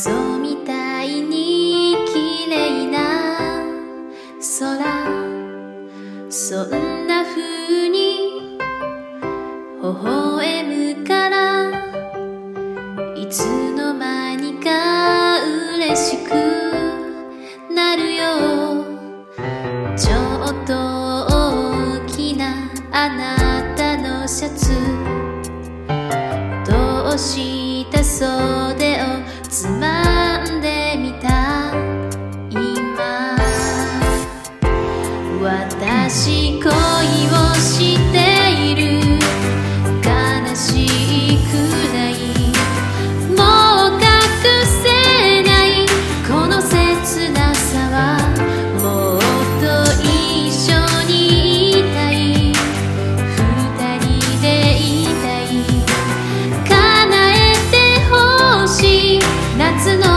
嘘みたいに綺麗な空、そんな風に微笑むからいつの間にか嬉しくなるよ。ちょっと大きなあなたのシャツ、どうした袖をつまんでみた。今私恋をしている、悲しいくらいもう隠せないこの切なさは、もっと一緒にいたい、二人でいたい、叶えてほしい夏の